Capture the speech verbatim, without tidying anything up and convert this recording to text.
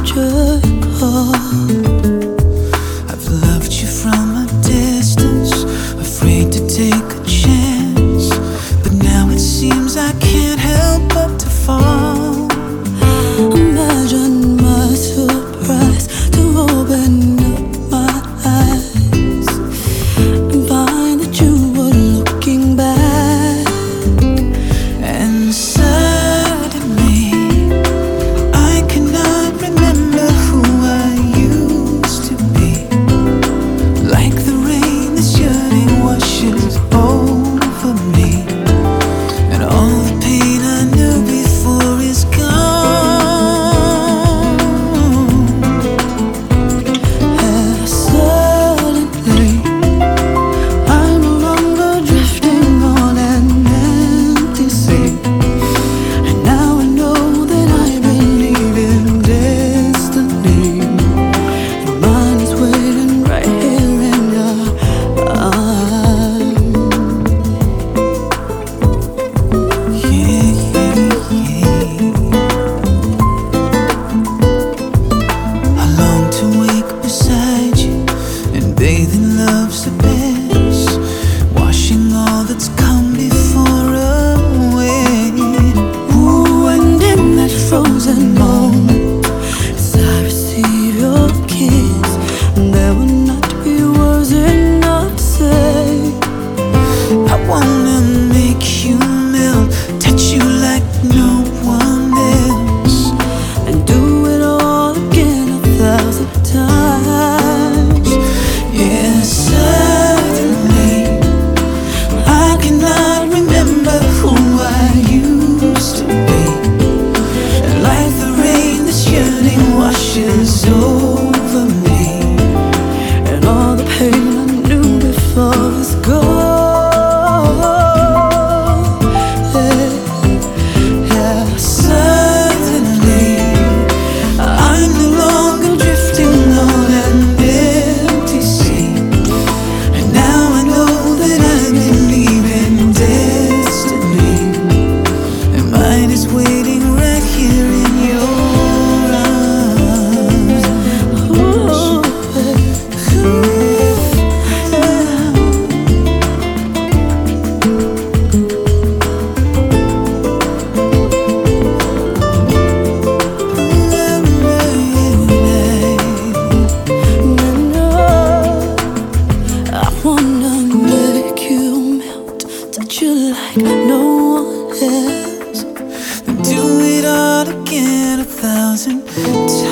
your call. I've loved you from a distance, afraid to take a chance, but now it seems I can't help but to fall. Imagine my surprise to open up my eyes and find that you were looking back. And suddenly I cannot remember who I used to be. Like the rain that's yearning washes over me, and all the pain I knew before is gone. And suddenly I'm no longer drifting on an empty sea, and now I know that I believe in destiny. And mine is waiting right here in your arms. Yeah, yeah, yeah. I long to wake beside you and bathe in love's abyss, washing all that's come before away. Ooh, and in that frozen moment, as I receive your kiss, there will not be words enough to say. I wanna make you melt, touch you like no one else, and do it all again a thousand times. Yeah, suddenly I cannot remember who I used to be. And like the rain that's yearning washes over me, and all the pain I knew before is gone. Yeah, yeah. Suddenly I'm no longer drifting on an empty sea, and now I know that I believe in destiny, and mine is waiting right here in your arms. Ooh, ooh, I wanna make you melt, touch you like no one else, and do it all again a thousand times.